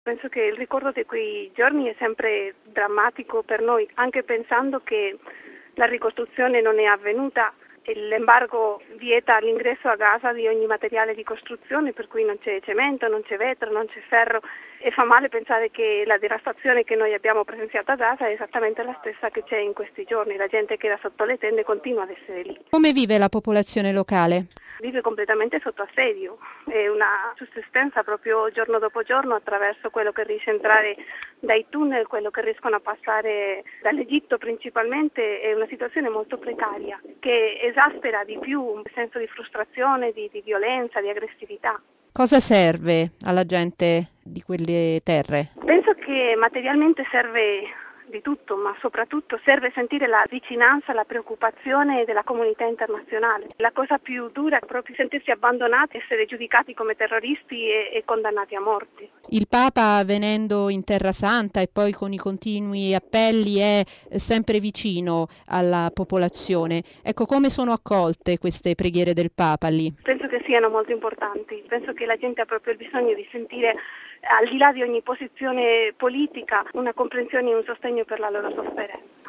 Penso che il ricordo di quei giorni è sempre drammatico per noi, anche pensando che la ricostruzione non è avvenuta. L'embargo vieta l'ingresso a Gaza di ogni materiale di costruzione, per cui non c'è cemento, non c'è vetro, non c'è ferro, e fa male pensare che la devastazione che noi abbiamo presenziato a Gaza è esattamente la stessa che c'è in questi giorni. La gente che era sotto le tende continua ad essere lì. Come vive la popolazione locale? Vive completamente sotto assedio, è una sussistenza proprio giorno dopo giorno attraverso quello che riesce a entrare dai tunnel, quello che riescono a passare dall'Egitto principalmente. È una situazione molto precaria che esaspera di più un senso di frustrazione, di violenza, di aggressività. Cosa serve alla gente di quelle terre? Penso che materialmente serve di tutto, ma soprattutto serve sentire la vicinanza, la preoccupazione della comunità internazionale. La cosa più dura è proprio sentirsi abbandonati, essere giudicati come terroristi e condannati a morte. Il Papa, venendo in Terra Santa e poi con i continui appelli, è sempre vicino alla popolazione. Ecco, come sono accolte queste preghiere del Papa lì? Penso che siano molto importanti. Penso che la gente ha proprio il bisogno di sentire, al di là di ogni posizione politica, una comprensione e un sostegno per la loro sofferenza.